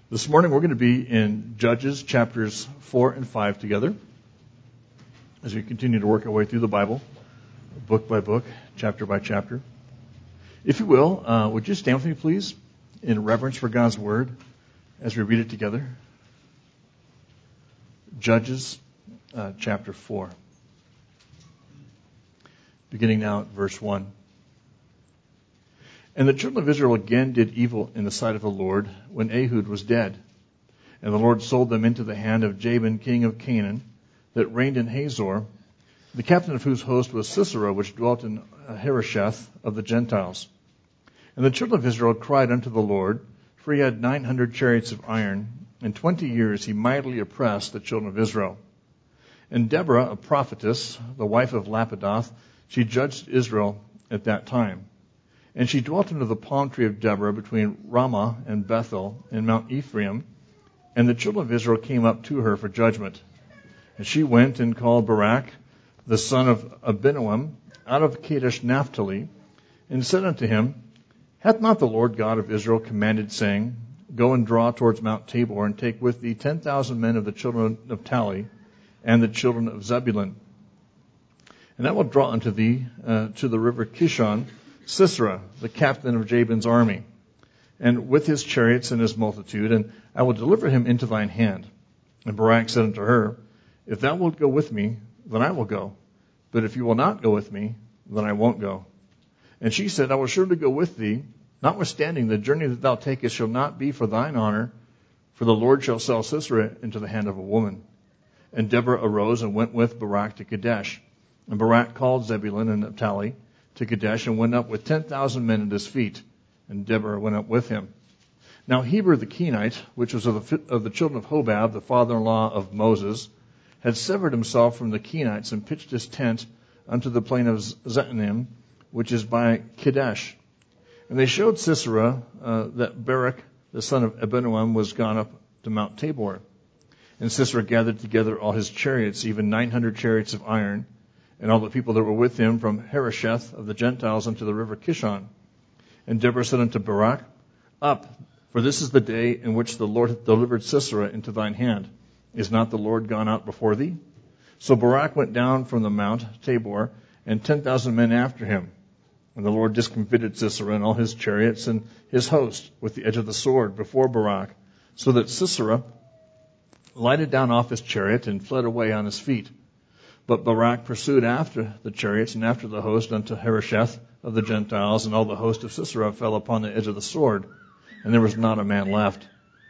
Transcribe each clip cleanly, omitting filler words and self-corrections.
This morning we're going to be in Judges chapters 4 and 5 together as we continue to work our way through the Bible, book by book, chapter by chapter. If you will, would you stand with me, please, in reverence for God's Word as we read it together? Judges chapter 4, beginning now at verse 1. And the children of Israel again did evil in the sight of the Lord when Ehud was dead. And the Lord sold them into the hand of Jabin, king of Canaan, that reigned in Hazor, the captain of whose host was Sisera, which dwelt in Harosheth of the Gentiles. And the children of Israel cried unto the Lord, for he had 900 chariots of iron. In 20 years he mightily oppressed the children of Israel. And Deborah, a prophetess, the wife of Lapidoth, she judged Israel at that time. And she dwelt under the palm tree of Deborah between Ramah and Bethel in Mount Ephraim. And the children of Israel came up to her for judgment. And she went and called Barak, the son of Abinoam, out of Kadesh Naphtali, and said unto him, Hath not the Lord God of Israel commanded, saying, Go and draw towards Mount Tabor, and take with thee 10,000 men of the children of Naphtali, and the children of Zebulun. And I will draw unto thee to the river Kishon Sisera, the captain of Jabin's army, and with his chariots and his multitude, and I will deliver him into thine hand. And Barak said unto her, If thou wilt go with me, then I will go. But if you will not go with me, then I won't go. And she said, I will surely go with thee, notwithstanding the journey that thou takest shall not be for thine honor, for the Lord shall sell Sisera into the hand of a woman. And Deborah arose and went with Barak to Kadesh. And Barak called Zebulun and Naphtali to Kadesh, and went up with 10,000 men at his feet, and Deborah went up with him. Now Heber the Kenite, which was of the children of Hobab, the father-in-law of Moses, had severed himself from the Kenites, and pitched his tent unto the plain of Zetanim, which is by Kadesh. And they showed Sisera that Barak, the son of Abinoam, was gone up to Mount Tabor. And Sisera gathered together all his chariots, even 900 chariots of iron, and all the people that were with him from Harosheth of the Gentiles unto the river Kishon. And Deborah said unto Barak, Up, for this is the day in which the Lord hath delivered Sisera into thine hand. Is not the Lord gone out before thee? So Barak went down from the Mount Tabor, and 10,000 men after him. And the Lord discomfited Sisera and all his chariots and his host with the edge of the sword before Barak, so that Sisera lighted down off his chariot and fled away on his feet. But Barak pursued after the chariots and after the host unto Harosheth of the Gentiles, and all the host of Sisera fell upon the edge of the sword, and there was not a man left.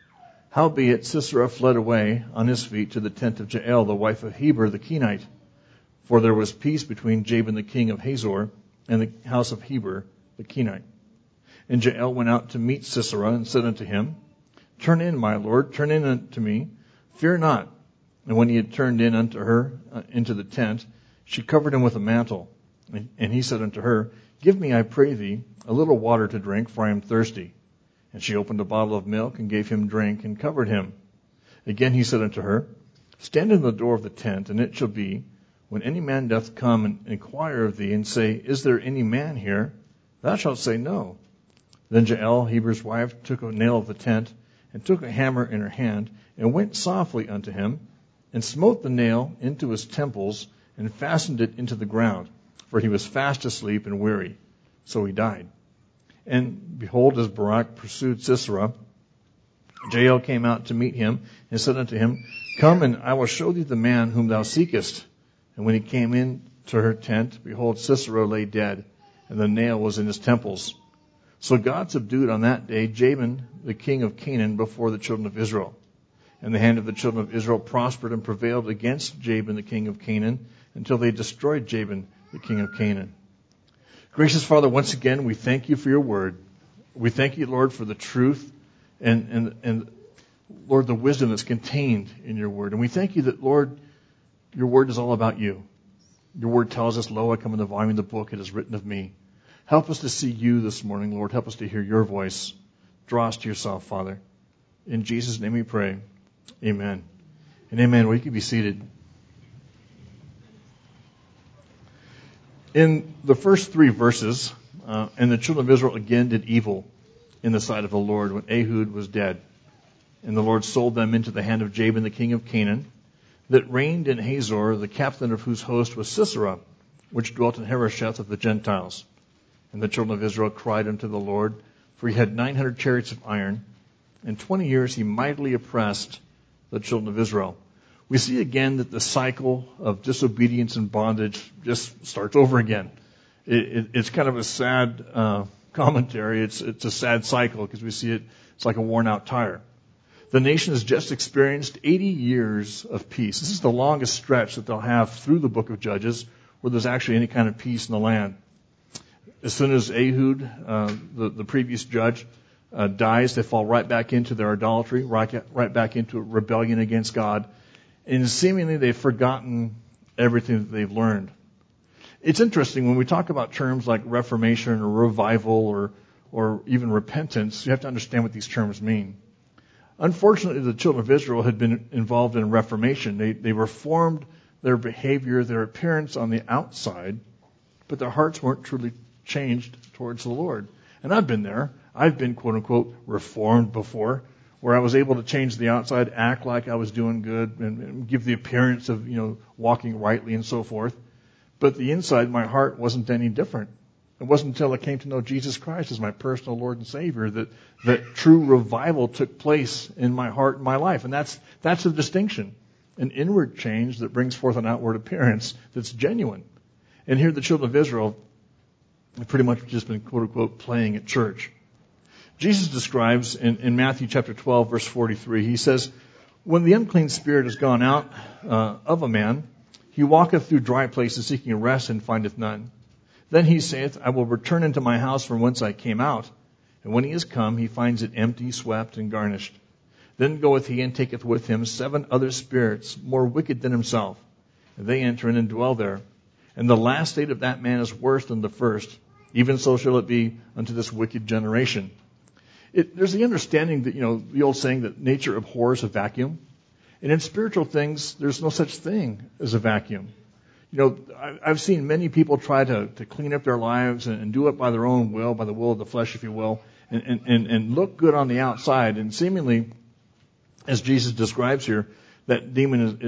Howbeit Sisera fled away on his feet to the tent of Jael, the wife of Heber the Kenite, for there was peace between Jabin the king of Hazor and the house of Heber the Kenite. And Jael went out to meet Sisera, and said unto him, Turn in, my lord, turn in unto me, fear not. And when he had turned in unto her into the tent, she covered him with a mantle. And he said unto her, Give me, I pray thee, a little water to drink, for I am thirsty. And she opened a bottle of milk, and gave him drink, and covered him. Again he said unto her, Stand in the door of the tent, and it shall be, when any man doth come and inquire of thee, and say, Is there any man here? Thou shalt say, No. Then Jael, Heber's wife, took a nail of the tent, and took a hammer in her hand, and went softly unto him, and smote the nail into his temples, and fastened it into the ground, for he was fast asleep and weary. So he died. And behold, as Barak pursued Sisera, Jael came out to meet him, and said unto him, Come, and I will show thee the man whom thou seekest. And when he came in to her tent, behold, Sisera lay dead, and the nail was in his temples. So God subdued on that day Jabin, the king of Canaan, before the children of Israel. And the hand of the children of Israel prospered and prevailed against Jabin, the king of Canaan, until they destroyed Jabin, the king of Canaan. Gracious Father, once again, we thank you for your word. We thank you, Lord, for the truth and Lord, the wisdom that's contained in your word. And we thank you that, Lord, your word is all about you. Your word tells us, Lo, I come in the volume of the book, it is written of me. Help us to see you this morning, Lord. Help us to hear your voice. Draw us to yourself, Father. In Jesus' name we pray. Amen. And amen. Well, you can be seated. In the first 3 verses, and the children of Israel again did evil in the sight of the Lord when Ehud was dead. And the Lord sold them into the hand of Jabin, the king of Canaan, that reigned in Hazor, the captain of whose host was Sisera, which dwelt in Harosheth of the Gentiles. And the children of Israel cried unto the Lord, for he had 900 chariots of iron. In 20 years he mightily oppressed the children of Israel. We see again that the cycle of disobedience and bondage just starts over again. It's kind of a sad commentary. It's a sad cycle because we see it's like a worn out tire. The nation has just experienced 80 years of peace. This is the longest stretch that they'll have through the book of Judges where there's actually any kind of peace in the land. As soon as Ehud, the previous judge, dies, they fall right back into their idolatry, right back into rebellion against God. And seemingly they've forgotten everything that they've learned. It's interesting when we talk about terms like reformation or revival or even repentance, you have to understand what these terms mean. Unfortunately, the children of Israel had been involved in reformation. They reformed their behavior, their appearance on the outside, but their hearts weren't truly changed towards the Lord. And I've been there. I've been, quote unquote, reformed before, where I was able to change the outside, act like I was doing good, and give the appearance of, walking rightly and so forth. But the inside, my heart wasn't any different. It wasn't until I came to know Jesus Christ as my personal Lord and Savior that true revival took place in my heart and my life. And that's the distinction. An inward change that brings forth an outward appearance that's genuine. And here the children of Israel have pretty much just been, quote unquote, playing at church. Jesus describes in Matthew chapter 12, verse 43, he says, when the unclean spirit is gone out of a man, he walketh through dry places seeking a rest and findeth none. Then he saith, I will return into my house from whence I came out. And when he is come, he finds it empty, swept, and garnished. Then goeth he and taketh with him 7 other spirits, more wicked than himself. And they enter in and dwell there. And the last state of that man is worse than the first. Even so shall it be unto this wicked generation. There's the understanding that, the old saying that nature abhors a vacuum. And in spiritual things, there's no such thing as a vacuum. I've seen many people try to clean up their lives and do it by their own will, by the will of the flesh, if you will, and look good on the outside. And seemingly, as Jesus describes here, that demon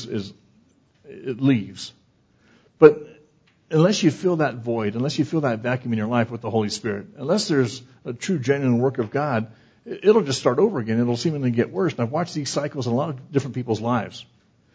it leaves. But unless you fill that void, unless you fill that vacuum in your life with the Holy Spirit, unless there's a true, genuine work of God, it'll just start over again. It'll seemingly get worse. And I've watched these cycles in a lot of different people's lives.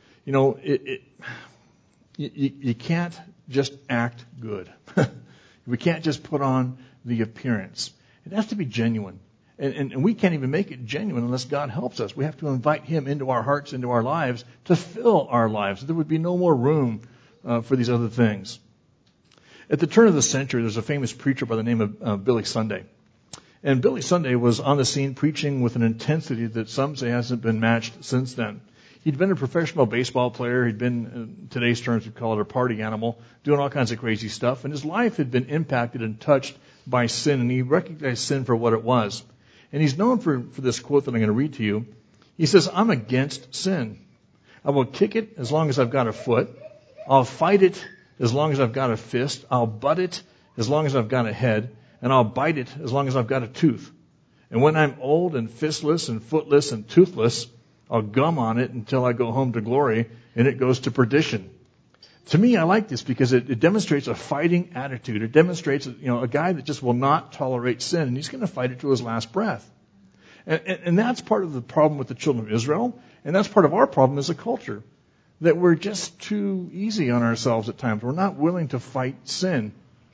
You can't just act good. We can't just put on the appearance. It has to be genuine. And we can't even make it genuine unless God helps us. We have to invite Him into our hearts, into our lives, to fill our lives. There would be no more room for these other things. At the turn of the century, there's a famous preacher by the name of Billy Sunday. And Billy Sunday was on the scene preaching with an intensity that some say hasn't been matched since then. He'd been a professional baseball player. He'd been, in today's terms, we'd call it a party animal, doing all kinds of crazy stuff. And his life had been impacted and touched by sin, and he recognized sin for what it was. And he's known for this quote that I'm going to read to you. He says, I'm against sin. I will kick it as long as I've got a foot. I'll fight it as long as I've got a fist. I'll butt it as long as I've got a head. And I'll bite it as long as I've got a tooth. And when I'm old and fistless and footless and toothless, I'll gum on it until I go home to glory, and it goes to perdition. To me, I like this because it demonstrates a fighting attitude. It demonstrates, a guy that just will not tolerate sin, and he's going to fight it to his last breath. And that's part of the problem with the children of Israel, and that's part of our problem as a culture, that we're just too easy on ourselves at times. We're not willing to fight sin.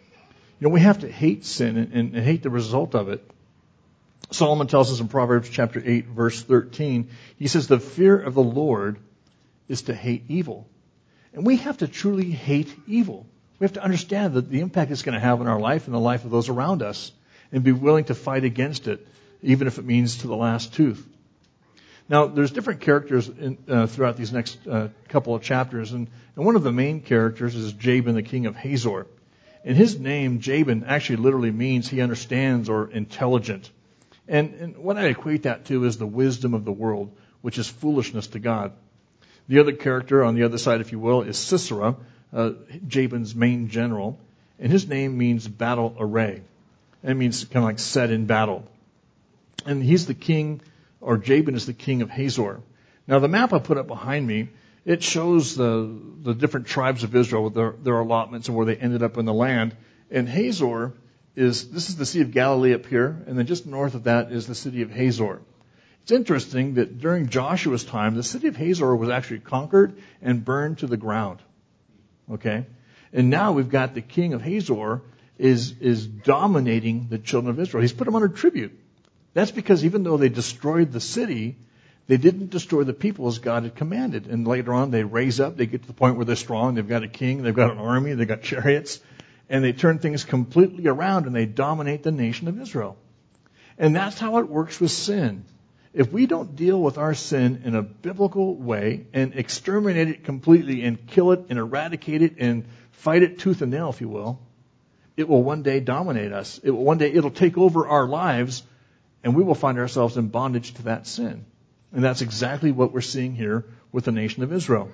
We have to hate sin and hate the result of it. Solomon tells us in Proverbs chapter 8, verse 13, he says, the fear of the Lord is to hate evil. And we have to truly hate evil. We have to understand that the impact it's going to have on our life and the life of those around us, and be willing to fight against it, even if it means to the last tooth. Now, there's different characters throughout these next couple of chapters, and one of the main characters is Jabin, the king of Hazor. And his name, Jabin, actually literally means he understands or intelligent. And what I equate that to is the wisdom of the world, which is foolishness to God. The other character on the other side, if you will, is Sisera, Jabin's main general. And his name means battle array. It means kind of like set in battle. And he's the king or Jabin is the king of Hazor. Now the map I put up behind me, it shows the different tribes of Israel with their allotments and where they ended up in the land. And Hazor this is the Sea of Galilee up here, and then just north of that is the city of Hazor. It's interesting that during Joshua's time, the city of Hazor was actually conquered and burned to the ground. Okay? And now we've got the king of Hazor is dominating the children of Israel. He's put them under tribute. That's because even though they destroyed the city, they didn't destroy the people as God had commanded. And later on, they raise up, they get to the point where they're strong, they've got a king, they've got an army, they've got chariots, and they turn things completely around and they dominate the nation of Israel. And that's how it works with sin. If we don't deal with our sin in a biblical way and exterminate it completely and kill it and eradicate it and fight it tooth and nail, if you will, it will one day dominate us. It'll take over our lives, and we will find ourselves in bondage to that sin. And that's exactly what we're seeing here with the nation of Israel.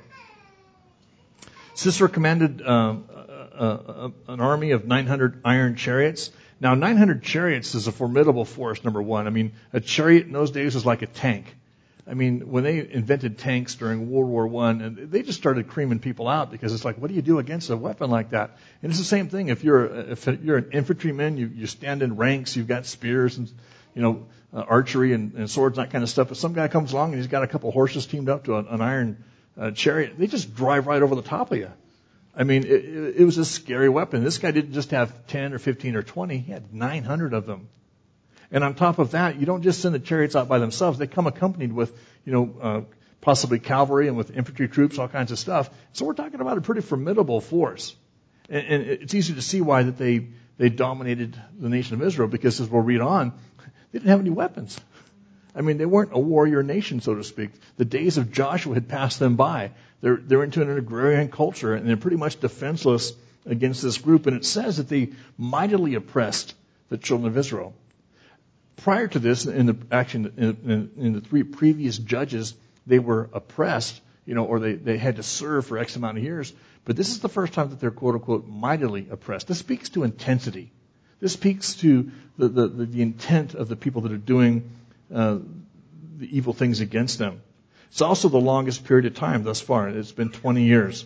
Sisera commanded an army of 900 iron chariots. Now, 900 chariots is a formidable force, number one. I mean, a chariot in those days was like a tank. I mean, when they invented tanks during World War I, and they just started creaming people out because it's like, what do you do against a weapon like that? And it's the same thing. If you're an infantryman, you stand in ranks, you've got spears and, archery and swords, that kind of stuff. But some guy comes along and he's got a couple horses teamed up to an iron chariot. They just drive right over the top of you. I mean, it was a scary weapon. This guy didn't just have 10 or 15 or 20. He had 900 of them. And on top of that, you don't just send the chariots out by themselves. They come accompanied with, possibly cavalry and with infantry troops, all kinds of stuff. So we're talking about a pretty formidable force. And it's easy to see why that they dominated the nation of Israel, because as we'll read on, they didn't have any weapons. I mean, they weren't a warrior nation, so to speak. The days of Joshua had passed them by. They're into an agrarian culture, and they're pretty much defenseless against this group. And it says that they mightily oppressed the children of Israel. Prior to this, in the three previous judges, they were oppressed, or they had to serve for X amount of years. But this is the first time that they're, quote unquote, mightily oppressed. This speaks to intensity. This speaks to the intent of the people that are doing the evil things against them. It's also the longest period of time thus far. It's been 20 years.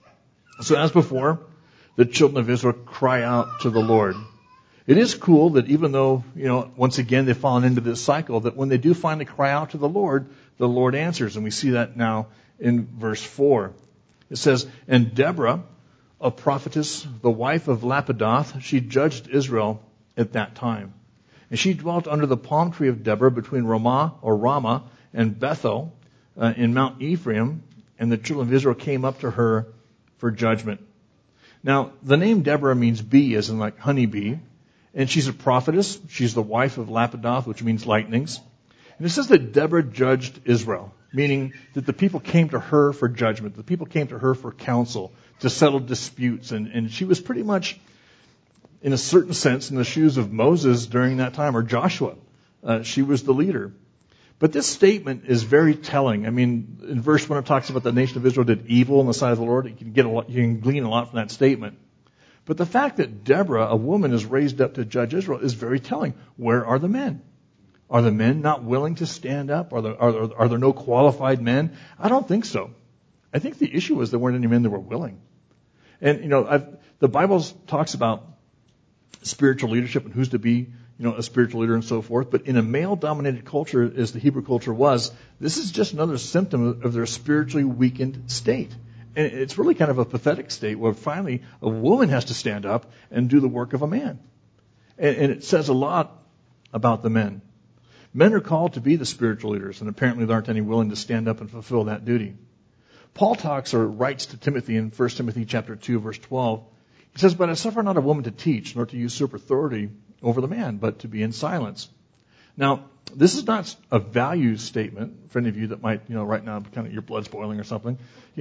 So as before, the children of Israel cry out to the Lord. It is cool that even though, once again they've fallen into this cycle, that when they do finally cry out to the Lord answers. And we see that now in verse 4. It says, "And Deborah, a prophetess, the wife of Lapidoth, she judged Israel at that time. And she dwelt under the palm tree of Deborah between Ramah and Bethel in Mount Ephraim, and the children of Israel came up to her for judgment." Now, the name Deborah means bee, as in like honeybee. And she's a prophetess. She's the wife of Lapidoth, which means lightnings. And it says that Deborah judged Israel, meaning that the people came to her for judgment. The people came to her for counsel, to settle disputes. And she was pretty much, in a certain sense, in the shoes of Moses during that time, or Joshua. She was the leader. But this statement is very telling. I mean, in verse 1 it talks about the nation of Israel did evil in the sight of the Lord. You can glean a lot from that statement. But the fact that Deborah, a woman, is raised up to judge Israel is very telling. Where are the men? Are the men not willing to stand up? Are there no qualified men? I don't think so. I think the issue was there weren't any men that were willing. And, the Bible talks about spiritual leadership and who's to be, a spiritual leader and so forth. But in a male-dominated culture, as the Hebrew culture was, this is just another symptom of their spiritually weakened state. And it's really kind of a pathetic state where finally a woman has to stand up and do the work of a man. And it says a lot about the men. Men are called to be the spiritual leaders, and apparently there aren't any willing to stand up and fulfill that duty. Paul talks or writes to Timothy in 1 Timothy chapter 2, verse 12. He says, "But I suffer not a woman to teach, nor to usurp authority over the man, but to be in silence." Now, this is not a value statement for any of you that might, right now, kind of your blood's boiling or something.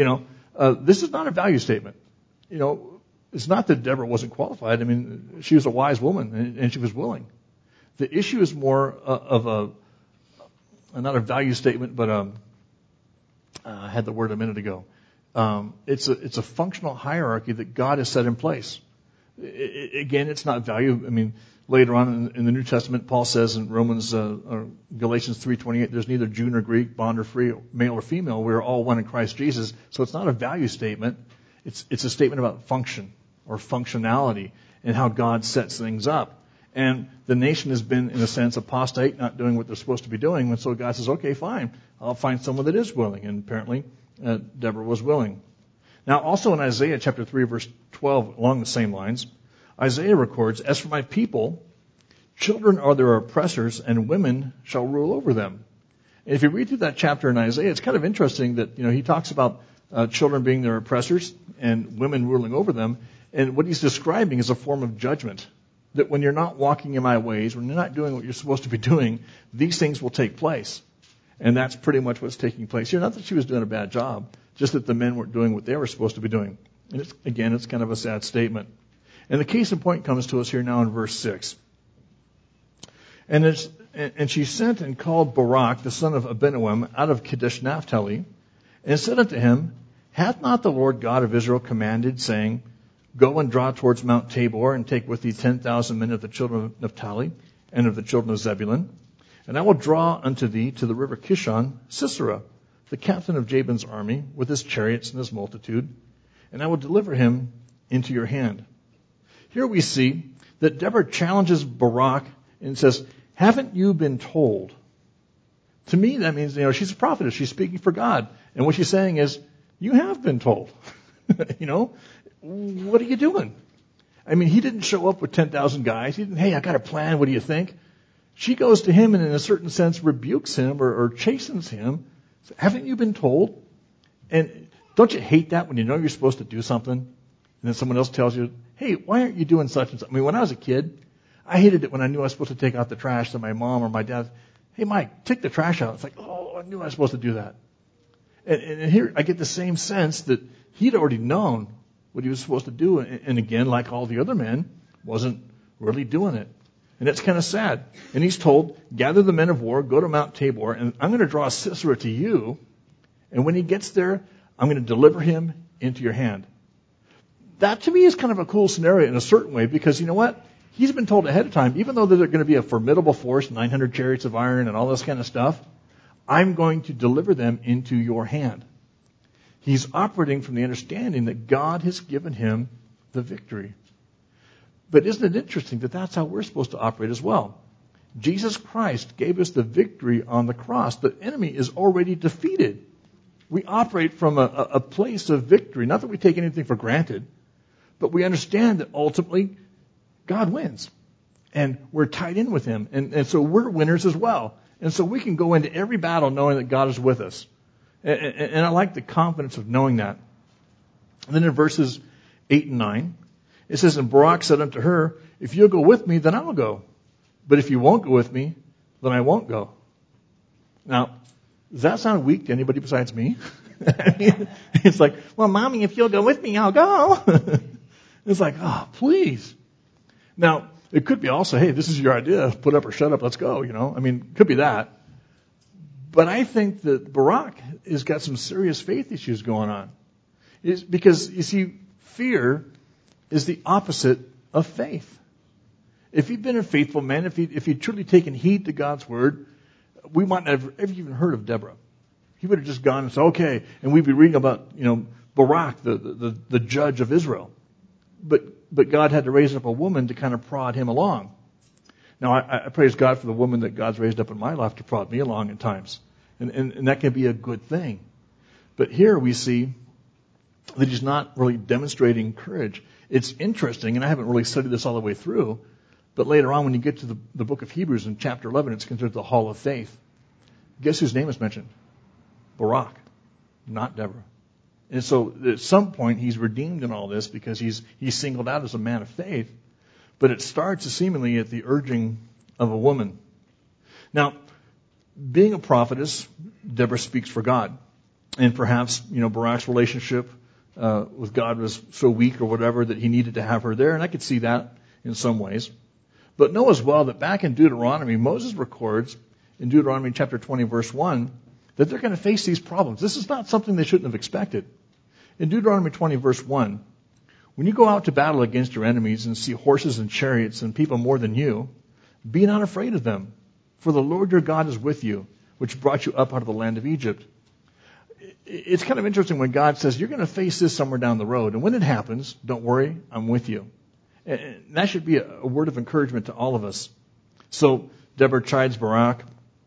This is not a value statement. It's not that Deborah wasn't qualified. I mean, she was a wise woman and she was willing. The issue is more of not a value statement, but I had the word a minute ago. It's a functional hierarchy that God has set in place. Again, it's not value. I mean, Later on in the New Testament, Paul says in Galatians 3:28, there's neither Jew nor Greek, bond or free, male or female. We're all one in Christ Jesus. So it's not a value statement. It's a statement about function or functionality and how God sets things up. And the nation has been, in a sense, apostate, not doing what they're supposed to be doing. And so God says, okay, fine, I'll find someone that is willing. And apparently, Deborah was willing. Now, also in Isaiah chapter 3, verse 12, along the same lines, Isaiah records, as for my people, children are their oppressors, and women shall rule over them. And if you read through that chapter in Isaiah, it's kind of interesting that, he talks about children being their oppressors and women ruling over them. And what he's describing is a form of judgment. That when you're not walking in my ways, when you're not doing what you're supposed to be doing, these things will take place. And that's pretty much what's taking place here. Not that she was doing a bad job, just that the men weren't doing what they were supposed to be doing. And it's kind of a sad statement. And the case in point comes to us here now in verse 6. And she sent and called Barak, the son of Abinoam, out of Kadesh Naphtali, and said unto him, hath not the Lord God of Israel commanded, saying, go and draw towards Mount Tabor, and take with thee 10,000 men of the children of Naphtali, and of the children of Zebulun. And I will draw unto thee to the river Kishon Sisera, the captain of Jabin's army, with his chariots and his multitude, and I will deliver him into your hand. Here we see that Deborah challenges Barak and says, haven't you been told? To me, that means, she's a prophetess. She's speaking for God. And what she's saying is, you have been told. What are you doing? I mean, he didn't show up with 10,000 guys. He didn't, hey, I got a plan. What do you think? She goes to him and in a certain sense rebukes him or chastens him. So, haven't you been told? And don't you hate that when you know you're supposed to do something and then someone else tells you, hey, why aren't you doing such and such? I mean, when I was a kid, I hated it when I knew I was supposed to take out the trash to my mom or my dad. Hey, Mike, take the trash out. It's like, oh, I knew I was supposed to do that. And here I get the same sense that he'd already known what he was supposed to do. And again, like all the other men, wasn't really doing it. And it's kind of sad. And he's told, gather the men of war, go to Mount Tabor, and I'm going to draw Sisera to you. And when he gets there, I'm going to deliver him into your hand. That to me is kind of a cool scenario in a certain way, because you know what? He's been told ahead of time, even though they're going to be a formidable force, 900 chariots of iron and all this kind of stuff, I'm going to deliver them into your hand. He's operating from the understanding that God has given him the victory. But isn't it interesting that that's how we're supposed to operate as well? Jesus Christ gave us the victory on the cross. The enemy is already defeated. We operate from a place of victory. Not that we take anything for granted, but we understand that ultimately God wins. And we're tied in with him. And so we're winners as well. And so we can go into every battle knowing that God is with us. And I like the confidence of knowing that. And then in verses 8 and 9, it says, and Barak said unto her, if you'll go with me, then I'll go. But if you won't go with me, then I won't go. Now, does that sound weak to anybody besides me? I mean, it's like, well, Mommy, if you'll go with me, I'll go. It's like, oh, please. Now, it could be also, hey, this is your idea. Put up or shut up. Let's go. I mean, it could be that. But I think that Barak has got some serious faith issues going on. It's because, you see, fear is the opposite of faith. If he'd been a faithful man, if he'd truly taken heed to God's word, we might not have ever even heard of Deborah. He would have just gone and said, okay, and we'd be reading about, Barak, the judge of Israel. But God had to raise up a woman to kind of prod him along. Now, I praise God for the woman that God's raised up in my life to prod me along at times. And that can be a good thing. But here we see that he's not really demonstrating courage. It's interesting, and I haven't really studied this all the way through, but later on when you get to the book of Hebrews in chapter 11, it's considered the Hall of Faith. Guess whose name is mentioned? Barak, not Deborah. And so at some point he's redeemed in all this because he's singled out as a man of faith. But it starts seemingly at the urging of a woman. Now, being a prophetess, Deborah speaks for God. And perhaps, Barak's relationship with God was so weak or whatever that he needed to have her there. And I could see that in some ways. But know as well that back in Deuteronomy, Moses records in Deuteronomy chapter 20, verse 1, that they're going to face these problems. This is not something they shouldn't have expected. In Deuteronomy 20, verse 1, When you go out to battle against your enemies and see horses and chariots and people more than you, be not afraid of them, for the Lord your God is with you, which brought you up out of the land of Egypt. It's kind of interesting when God says, you're going to face this somewhere down the road. And when it happens, don't worry, I'm with you. And that should be a word of encouragement to all of us. So Deborah chides Barak.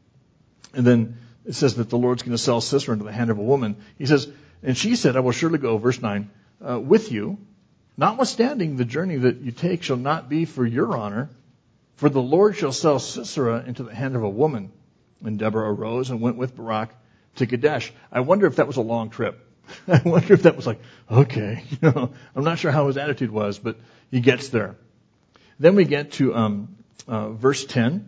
And then it says that the Lord's going to sell Sisera into the hand of a woman. He says, and she said, I will surely go, verse 9, with you. Notwithstanding, the journey that you take shall not be for your honor, for the Lord shall sell Sisera into the hand of a woman. And Deborah arose and went with Barak to Kadesh. I wonder if that was a long trip. I wonder if that was like, okay, I'm not sure how his attitude was, but he gets there. Then we get to verse 10.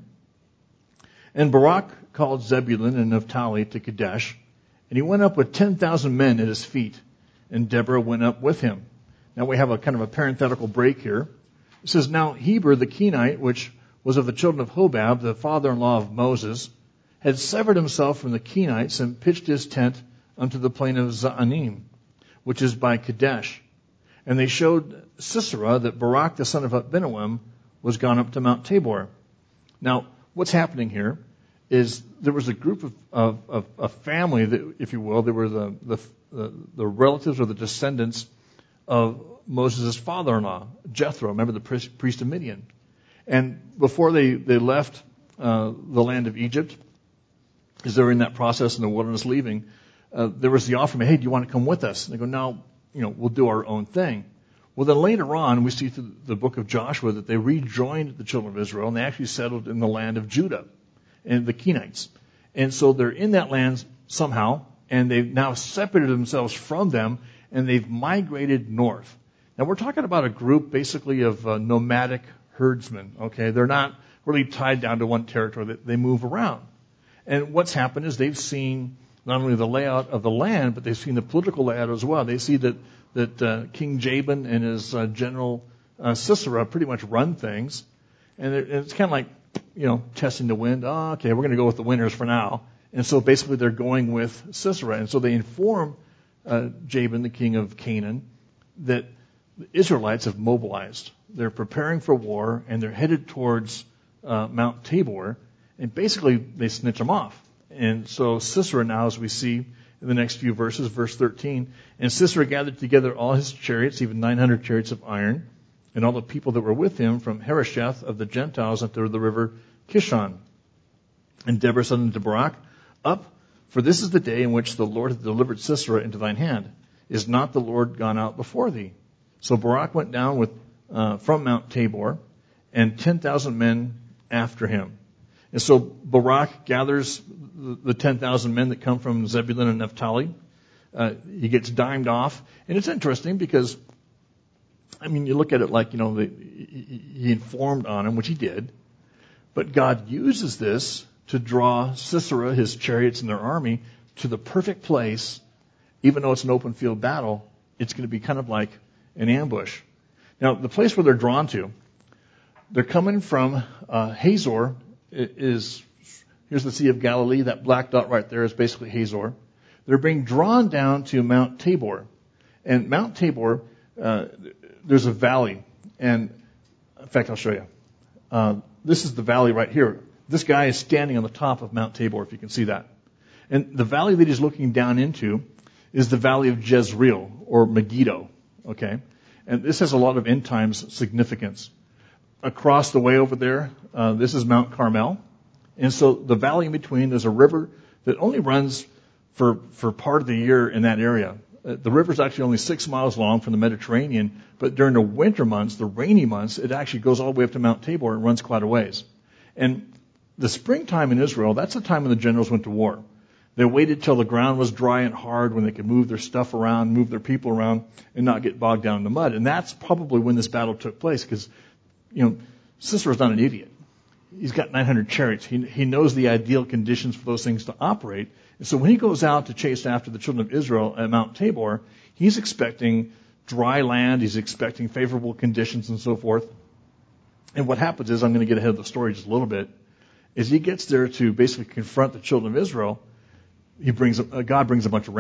And Barak called Zebulun and Naphtali to Kadesh, and he went up with 10,000 men at his feet, and Deborah went up with him. Now we have a kind of a parenthetical break here. It says, now Heber the Kenite, which was of the children of Hobab, the father-in-law of Moses, had severed himself from the Kenites and pitched his tent unto the plain of Zaanim, which is by Kadesh. And they showed Sisera that Barak the son of Abinoam was gone up to Mount Tabor. Now, what's happening here is there was a group of a family that, if you will, they were the relatives or the descendants of Moses' father-in-law, Jethro, remember the priest of Midian. And before they left the land of Egypt, as they were in that process in the wilderness leaving, there was the offer, hey, do you want to come with us? And they go, no, we'll do our own thing. Well, then later on, we see through the book of Joshua that they rejoined the children of Israel, and they actually settled in the land of Judah and the Kenites. And so they're in that land somehow, and they've now separated themselves from them, and they've migrated north. Now, we're talking about a group basically of nomadic herdsmen, okay? They're not really tied down to one territory. They move around. And what's happened is they've seen not only the layout of the land, but they've seen the political layout as well. They see that King Jabin and his general Sisera pretty much run things. And it's kind of like, testing the wind. Oh, okay, we're going to go with the winners for now. And so basically they're going with Sisera. And so they inform Jabin, the king of Canaan, that the Israelites have mobilized. They're preparing for war, and they're headed towards Mount Tabor. And basically, they snitch them off. And so Sisera now, as we see in the next few verses, verse 13, and Sisera gathered together all his chariots, even 900 chariots of iron, and all the people that were with him from Harosheth of the Gentiles unto the river Kishon. And Deborah said unto Barak, up, for this is the day in which the Lord hath delivered Sisera into thine hand. Is not the Lord gone out before thee? So Barak went down from Mount Tabor, and 10,000 men after him. And so Barak gathers the 10,000 men that come from Zebulun and Naphtali. He gets dimed off. And it's interesting because, you look at it like, he informed on him, which he did. But God uses this to draw Sisera, his chariots and their army, to the perfect place. Even though it's an open field battle, it's going to be kind of like an ambush. Now, the place where they're drawn to, they're coming from Hazor. Here's the Sea of Galilee. That black dot right there is basically Hazor. They're being drawn down to Mount Tabor. And Mount Tabor, there's a valley. And in fact, I'll show you. This is the valley right here. This guy is standing on the top of Mount Tabor, if you can see that. And the valley that he's looking down into is the valley of Jezreel, or Megiddo. Okay? And this has a lot of end times significance. Across the way over there, this is Mount Carmel. And so the valley in between, there's a river that only runs for part of the year in that area. The river's actually only 6 miles long from the Mediterranean, but during the winter months, the rainy months, it actually goes all the way up to Mount Tabor and runs quite a ways. And the springtime in Israel, that's the time when the generals went to war. They waited till the ground was dry and hard when they could move their stuff around, move their people around, and not get bogged down in the mud. And that's probably when this battle took place, because Sisera's not an idiot. He's got 900 chariots. He knows the ideal conditions for those things to operate. And so when he goes out to chase after the children of Israel at Mount Tabor, he's expecting dry land. He's expecting favorable conditions and so forth. And what happens is, I'm going to get ahead of the story just a little bit, is he gets there to basically confront the children of Israel. God brings a bunch of rain.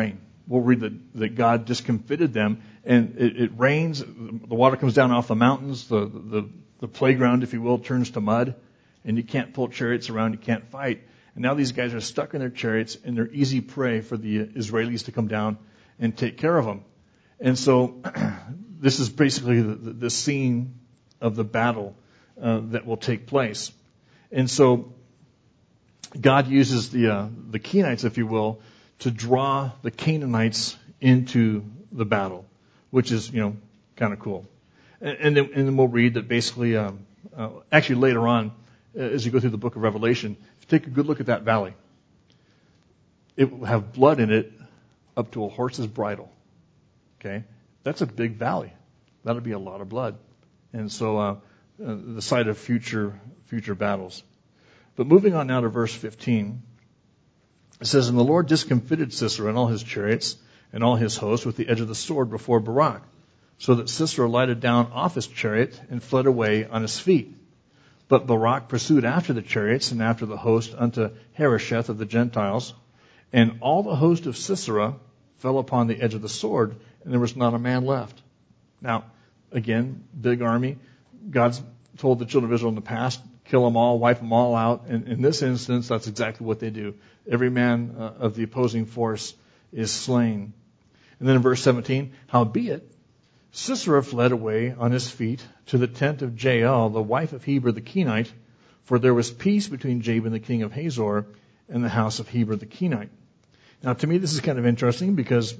we'll read that God discomfited them, and it rains, the water comes down off the mountains, the playground, if you will, turns to mud, and you can't pull chariots around, you can't fight. And now these guys are stuck in their chariots, and they're easy prey for the Israelis to come down and take care of them. And so this is basically the scene of the battle that will take place. And so God uses the Kenites, if you will, to draw the Canaanites into the battle, which is, kind of cool. And then we'll read that basically, actually later on, as you go through the book of Revelation, if you take a good look at that valley, it will have blood in it up to a horse's bridle. Okay? That's a big valley. That'll be a lot of blood. And so the site of future battles. But moving on now to verse 15, it says, "And the Lord discomfited Sisera and all his chariots and all his host with the edge of the sword before Barak, so that Sisera lighted down off his chariot and fled away on his feet. But Barak pursued after the chariots and after the host unto Harosheth of the Gentiles, and all the host of Sisera fell upon the edge of the sword, and there was not a man left." Now, again, big army. God's told the children of Israel in the past, kill them all, wipe them all out. And in this instance, that's exactly what they do. Every man of the opposing force is slain. And then in verse 17, "Howbeit, Sisera fled away on his feet to the tent of Jael, the wife of Heber the Kenite, for there was peace between Jabin the king of Hazor and the house of Heber the Kenite." Now, to me, this is kind of interesting because,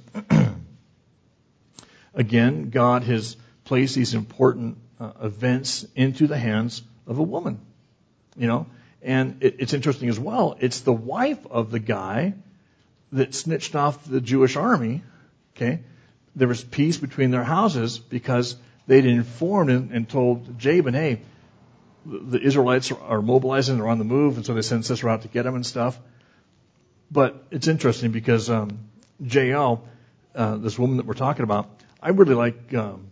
again, God has placed these important events into the hands of a woman, And it's interesting as well. It's the wife of the guy that snitched off the Jewish army, okay? There was peace between their houses because they'd informed and told Jabin, hey, the Israelites are mobilizing, they're on the move, and so they send Sisera out to get them and stuff. But it's interesting because Jael, this woman that we're talking about, I really like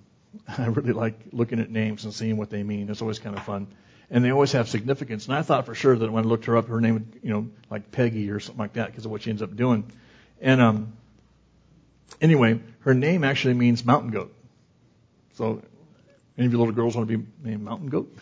looking at names and seeing what they mean. It's always kind of fun. And they always have significance. And I thought for sure that when I looked her up, her name would, like Peggy or something like that because of what she ends up doing. And anyway, her name actually means mountain goat. So any of you little girls want to be named mountain goat?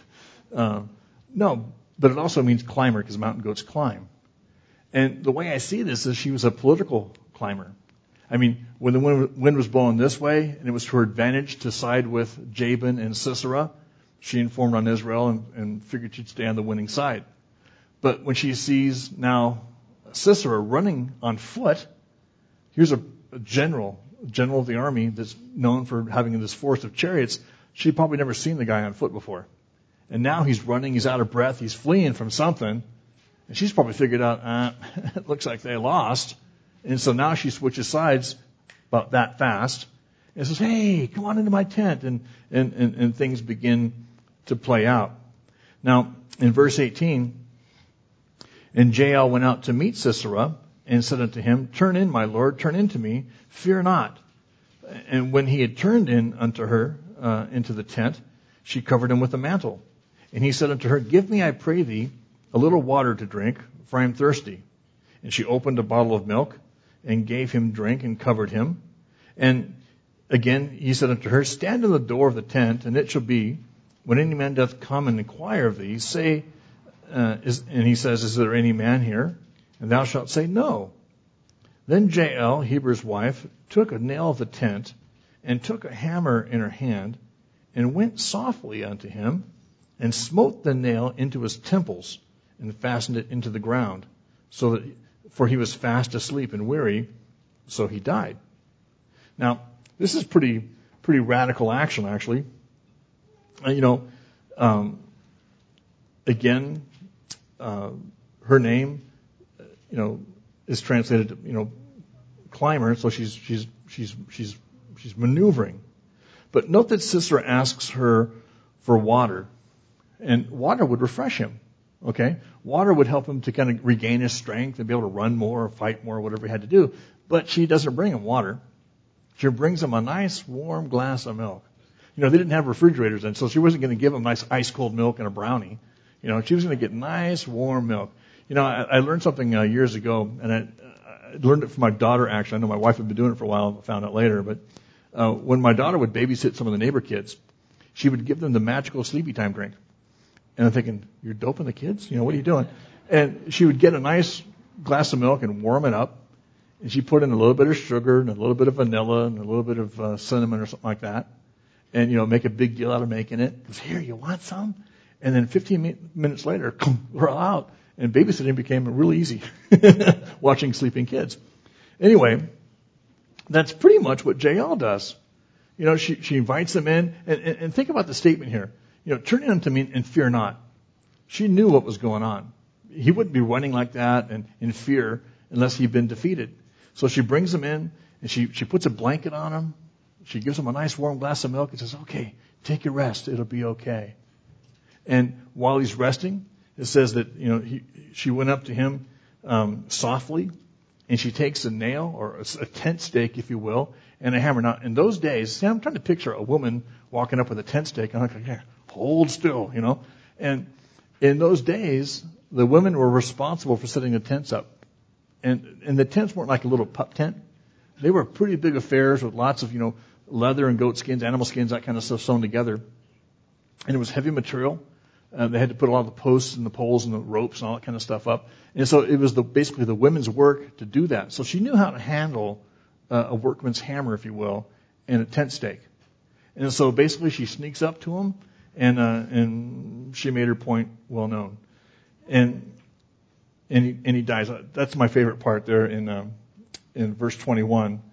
No, but it also means climber because mountain goats climb. And the way I see this is she was a political climber. I mean, when the wind was blowing this way and it was to her advantage to side with Jabin and Sisera, she informed on Israel and figured she'd stay on the winning side. But when she sees now Sisera running on foot, here's a general of the army that's known for having this force of chariots. She'd probably never seen the guy on foot before. And now he's running, he's out of breath, he's fleeing from something. And she's probably figured out, it looks like they lost. And so now she switches sides about that fast and says, hey, come on into my tent. And things begin to play out. Now, in verse 18, "And Jael went out to meet Sisera and said unto him, Turn in, my lord, turn in to me, fear not. And when he had turned in unto her into the tent, she covered him with a mantle. And he said unto her, Give me, I pray thee, a little water to drink, for I am thirsty. And she opened a bottle of milk and gave him drink and covered him. And again he said unto her, Stand in the door of the tent, and it shall be, when any man doth come and inquire of thee, say, and he says, Is there any man here? And thou shalt say, No. Then Jael, Heber's wife, took a nail of the tent, and took a hammer in her hand, and went softly unto him, and smote the nail into his temples, and fastened it into the ground, for he was fast asleep and weary, so he died. Now, this is pretty radical action, actually. Again, her name, is translated to, climber. So she's maneuvering. But note that Sisera asks her for water, and water would refresh him. Okay, water would help him to kind of regain his strength and be able to run more, or fight more, whatever he had to do. But she doesn't bring him water. She brings him a nice warm glass of milk. They didn't have refrigerators then, so she wasn't going to give him nice ice-cold milk and a brownie. She was going to get nice, warm milk. I learned something years ago, and I learned it from my daughter, actually. I know my wife had been doing it for a while, I found out later. But when my daughter would babysit some of the neighbor kids, she would give them the magical sleepy time drink. And I'm thinking, you're doping the kids? What are you doing? And she would get a nice glass of milk and warm it up. And she put in a little bit of sugar and a little bit of vanilla and a little bit of cinnamon or something like that. And, make a big deal out of making it. Goes, here, you want some? And then 15 minutes later, we're all out. And babysitting became really easy, watching sleeping kids. Anyway, that's pretty much what Jael does. She invites them in. And think about the statement here. Turn unto me and fear not. She knew what was going on. He wouldn't be running like that and in fear unless he'd been defeated. So she brings him in, and she puts a blanket on him. She gives him a nice warm glass of milk and says, okay, take your rest. It'll be okay. And while he's resting, it says that, she went up to him softly, and she takes a nail, or a tent stake, if you will, and a hammer. Now, in those days, I'm trying to picture a woman walking up with a tent stake, and I'm like, yeah, hold still, And in those days, the women were responsible for setting the tents up. And the tents weren't like a little pup tent. They were pretty big affairs with lots of, leather and goat skins, animal skins, that kind of stuff sewn together. And it was heavy material. They had to put a lot of the posts and the poles and the ropes and all that kind of stuff up. And so it was basically the women's work to do that. So she knew how to handle a workman's hammer, if you will, and a tent stake. And so basically she sneaks up to him, and she made her point well known. And he dies. That's my favorite part there in verse 21.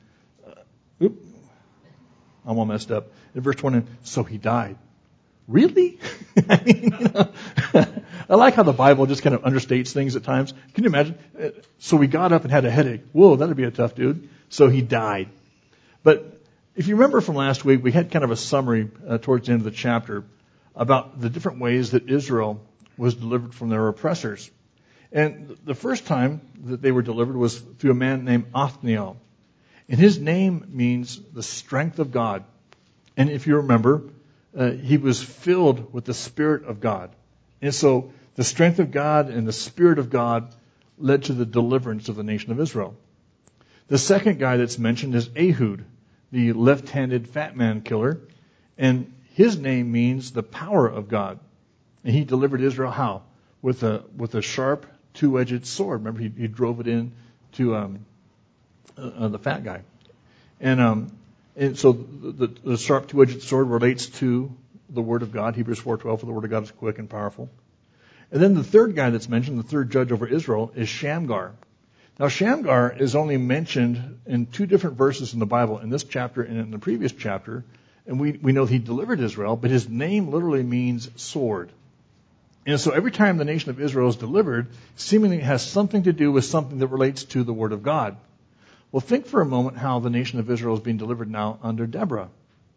I'm all messed up. In verse 20, so he died. Really? I mean, I like how the Bible just kind of understates things at times. Can you imagine? So he got up and had a headache. Whoa, that'd be a tough dude. So he died. But if you remember from last week, we had kind of a summary towards the end of the chapter about the different ways that Israel was delivered from their oppressors. And the first time that they were delivered was through a man named Othniel. And his name means the strength of God. And if you remember, he was filled with the Spirit of God. And so the strength of God and the Spirit of God led to the deliverance of the nation of Israel. The second guy that's mentioned is Ehud, the left-handed fat man killer. And his name means the power of God. And he delivered Israel how? With a sharp, two-edged sword. Remember, he drove it in to the fat guy. And so the sharp, two-edged sword relates to the Word of God. Hebrews 4:12, for the Word of God is quick and powerful. And then the third guy that's mentioned, the third judge over Israel, is Shamgar. Now, Shamgar is only mentioned in two different verses in the Bible, in this chapter and in the previous chapter. And we know he delivered Israel, but his name literally means sword. And so every time the nation of Israel is delivered, seemingly it has something to do with something that relates to the Word of God. Well, think for a moment how the nation of Israel is being delivered now under Deborah.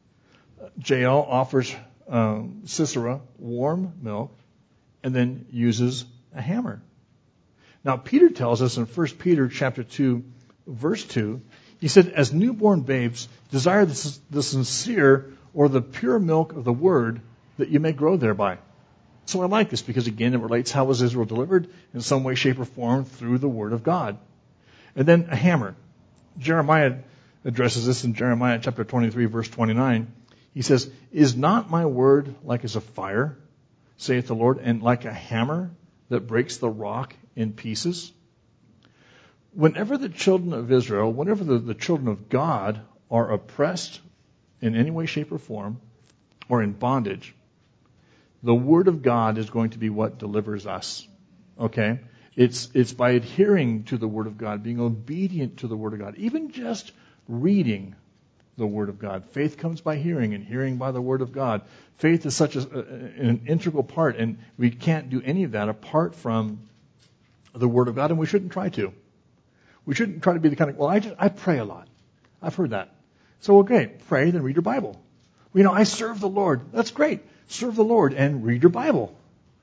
Jael offers Sisera warm milk and then uses a hammer. Now, Peter tells us in 1 Peter chapter 2, verse 2, he said, as newborn babes, desire the sincere or the pure milk of the Word that you may grow thereby. So I like this because, again, it relates how was Israel delivered in some way, shape, or form through the Word of God. And then a hammer. Jeremiah addresses this in Jeremiah chapter 23, verse 29. He says, is not my word like as a fire, saith the Lord, and like a hammer that breaks the rock in pieces? Whenever the children of Israel, whenever the children of God are oppressed in any way, shape, or form, or in bondage, the Word of God is going to be what delivers us. Okay? It's by adhering to the Word of God, being obedient to the Word of God, even just reading the Word of God. Faith comes by hearing, and hearing by the Word of God. Faith is such an integral part, and we can't do any of that apart from the Word of God, and we shouldn't try to. We shouldn't try to be the kind of, I pray a lot. I've heard that. So, okay, pray, then read your Bible. I serve the Lord. That's great. Serve the Lord and read your Bible.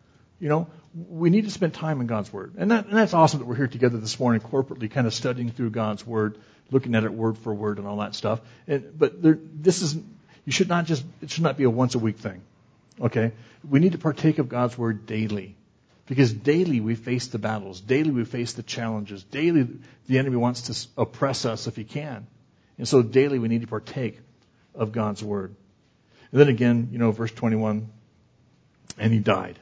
We need to spend time in God's Word. And that's awesome that we're here together this morning corporately kind of studying through God's Word, looking at it word for word and all that stuff. But it should not be a once a week thing. Okay? We need to partake of God's Word daily. Because daily we face the battles. Daily we face the challenges. Daily the enemy wants to oppress us if he can. And so daily we need to partake of God's word. And then again, verse 21, and he died.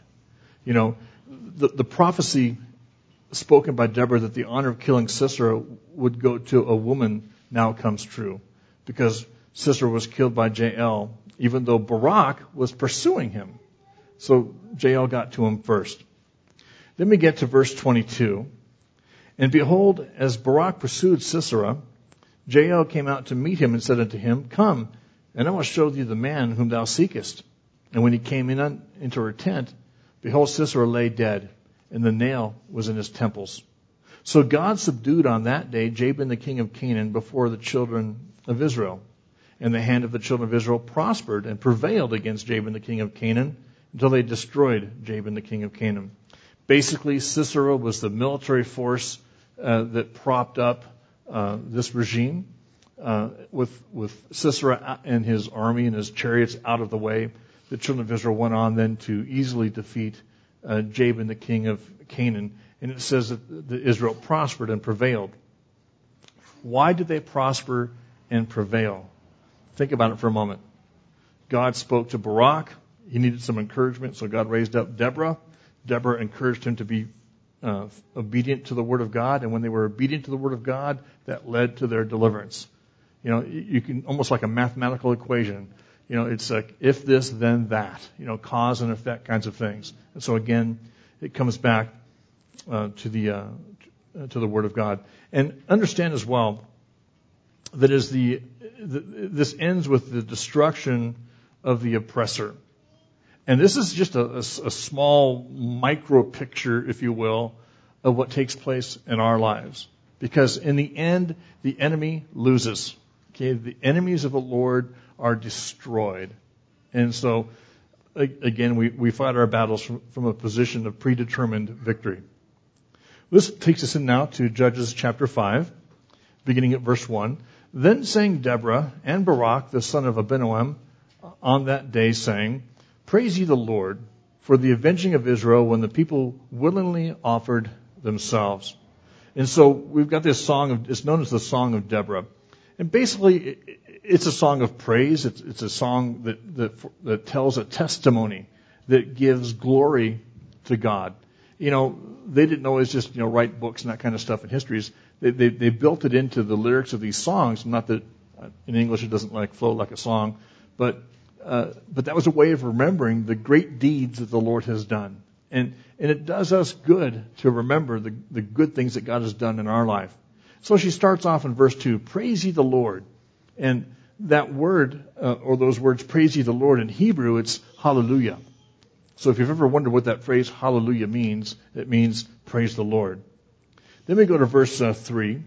The prophecy spoken by Deborah that the honor of killing Sisera would go to a woman now comes true. Because Sisera was killed by Jael, even though Barak was pursuing him. So Jael got to him first. Then we get to verse 22. And behold, as Barak pursued Sisera, Jael came out to meet him and said unto him, Come, and I will show thee the man whom thou seekest. And when he came into her tent, behold, Sisera lay dead, and the nail was in his temples. So God subdued on that day Jabin the king of Canaan before the children of Israel. And the hand of the children of Israel prospered and prevailed against Jabin the king of Canaan until they destroyed Jabin the king of Canaan. Basically, Sisera was the military force that propped up this regime. With Sisera and his army and his chariots out of the way, the children of Israel went on then to easily defeat Jabin the king of Canaan. And it says that Israel prospered and prevailed. Why did they prosper and prevail? Think about it for a moment. God spoke to Barak. He needed some encouragement, so God raised up Deborah. Deborah encouraged him to be obedient to the word of God, and when they were obedient to the word of God, that led to their deliverance. You can almost like a mathematical equation. It's like if this, then that. Cause and effect kinds of things. And so again, it comes back to the word of God. And understand as well that as this ends with the destruction of the oppressor. And this is just a small micro picture, if you will, of what takes place in our lives. Because in the end, the enemy loses. Okay, the enemies of the Lord are destroyed. And so, again, we fight our battles from a position of predetermined victory. This takes us in now to Judges chapter 5, beginning at verse 1. Then sang Deborah and Barak, the son of Abinoam, on that day, saying, Praise ye the Lord for the avenging of Israel when the people willingly offered themselves. And so we've got this song, it's known as the Song of Deborah. And basically, it's a song of praise. It's a song that tells a testimony that gives glory to God. They didn't always just, write books and that kind of stuff in histories. They built it into the lyrics of these songs. Not that in English it doesn't flow like a song, but that was a way of remembering the great deeds that the Lord has done. And it does us good to remember the good things that God has done in our life. So she starts off in verse 2, Praise ye the Lord. And that word, or those words, praise ye the Lord, in Hebrew, it's hallelujah. So if you've ever wondered what that phrase hallelujah means, it means praise the Lord. Then we go to verse 3.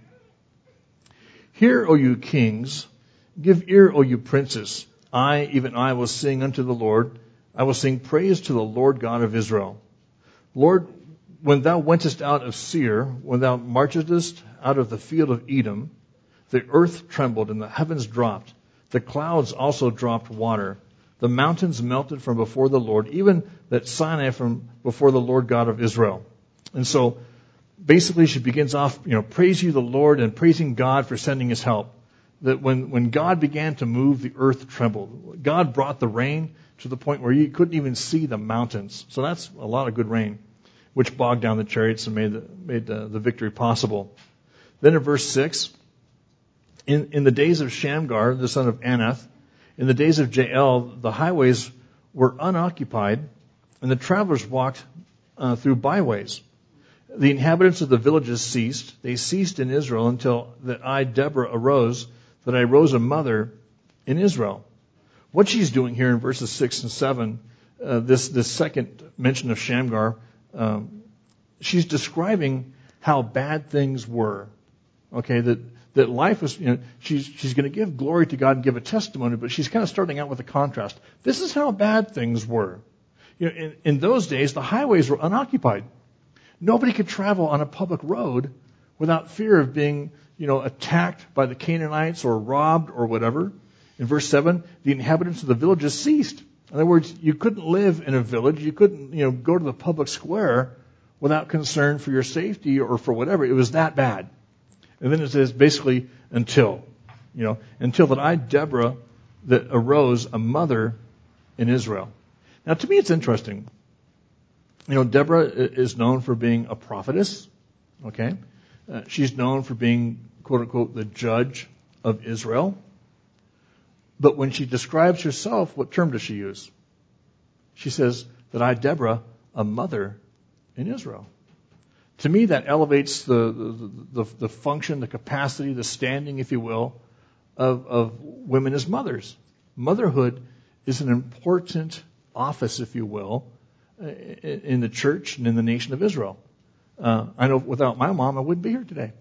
Hear, O you kings, give ear, O you princes. I, even I, will sing unto the Lord. I will sing praise to the Lord God of Israel. Lord, when thou wentest out of Seir, when thou marchedest out of the field of Edom, the earth trembled and the heavens dropped. The clouds also dropped water. The mountains melted from before the Lord, even that Sinai from before the Lord God of Israel. And so basically she begins off, praise you the Lord and praising God for sending his help. That when God began to move, the earth trembled. God brought the rain to the point where you couldn't even see the mountains. So that's a lot of good rain, which bogged down the chariots and made the victory possible. Then in verse 6, in the days of Shamgar, the son of Anath, in the days of Jael, the highways were unoccupied, and the travelers walked through byways. The inhabitants of the villages ceased. They ceased in Israel until that I, Deborah, arose, that I rose a mother in Israel. What she's doing here in verses 6 and 7, this second mention of Shamgar, she's describing how bad things were. Okay, that life was, she's going to give glory to God and give a testimony, but she's kind of starting out with a contrast. This is how bad things were. In those days, the highways were unoccupied. Nobody could travel on a public road without fear of being, attacked by the Canaanites or robbed or whatever. In verse 7, the inhabitants of the villages ceased. In other words, you couldn't live in a village. You couldn't, go to the public square without concern for your safety or for whatever. It was that bad. And then it says basically until that I, Deborah, that arose a mother in Israel. Now to me it's interesting. Deborah is known for being a prophetess. Okay. She's known for being, quote unquote, the judge of Israel. But when she describes herself, what term does she use? She says that I, Deborah, a mother in Israel. To me, that elevates the function, the capacity, the standing, if you will, of women as mothers. Motherhood is an important office, if you will, in the church and in the nation of Israel. I know without my mom, I wouldn't be here today.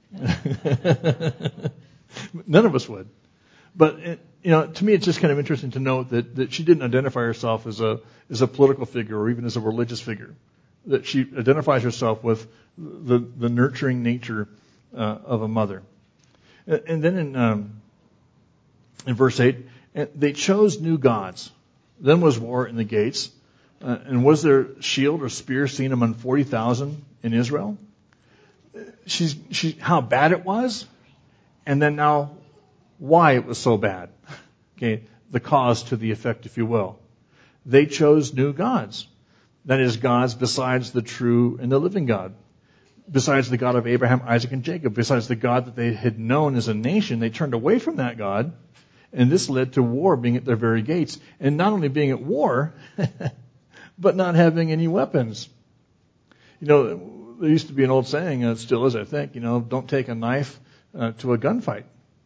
None of us would. But to me, it's just kind of interesting to note that she didn't identify herself as a political figure or even as a religious figure. That she identifies herself with the nurturing nature of a mother. And then in verse 8, they chose new gods. Then was war in the gates. And was there shield or spear seen among 40,000 in Israel? How bad it was, and then now why it was so bad. Okay, the cause to the effect, if you will. They chose new gods. That is, gods besides the true and the living God. Besides the God of Abraham, Isaac, and Jacob. Besides the God that they had known as a nation, they turned away from that God. And this led to war being at their very gates. And not only being at war, but not having any weapons. There used to be an old saying, it still is, I think, don't take a knife to a gunfight.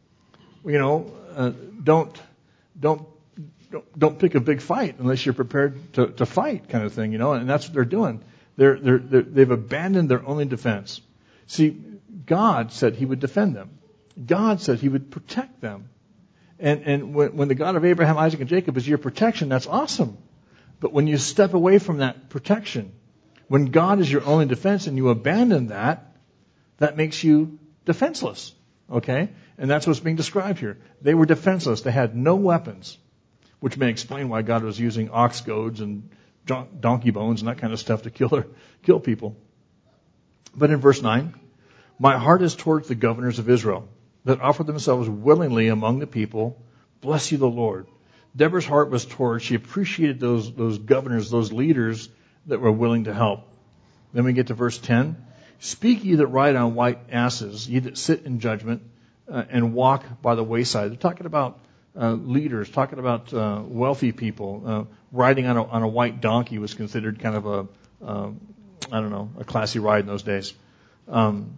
Don't pick a big fight unless you're prepared to fight, kind of thing, and that's what they're doing. They've abandoned their only defense. See, God said He would defend them. God said He would protect them. And when the God of Abraham, Isaac, and Jacob is your protection, that's awesome. But when you step away from that protection, when God is your only defense and you abandon that makes you defenseless. Okay? And that's what's being described here. They were defenseless. They had no weapons, which may explain why God was using ox goads and donkey bones and that kind of stuff to kill people. But in verse 9, my heart is towards the governors of Israel that offer themselves willingly among the people. Bless you, the Lord. Deborah's heart was towards, she appreciated those governors, those leaders that were willing to help. Then we get to verse 10. Speak ye that ride on white asses, ye that sit in judgment and walk by the wayside. They're talking about leaders, talking about wealthy people. Riding on a white donkey was considered kind of a classy ride in those days. And